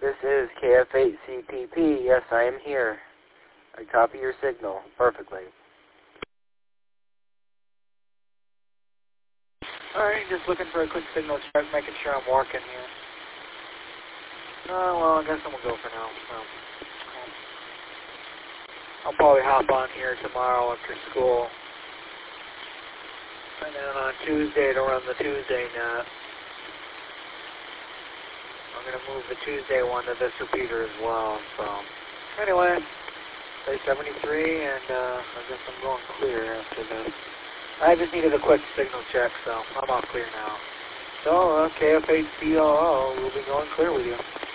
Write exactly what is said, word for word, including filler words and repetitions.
This is K F eight C P P. Yes, I am here. I copy your signal perfectly. Alright, just looking for a quick signal check, making sure I'm working here. Oh, well, I guess I'm going to go for now. Um, I'll probably hop on here tomorrow after school. And then on Tuesday to run the Tuesday net. I'm going to move the Tuesday one to this repeater as well. So, anyway, day seventy-three, and uh, I guess I'm going clear after this. I just needed a quick signal check, so I'm all clear now. So, uh, K F eight C O O will be going clear with you.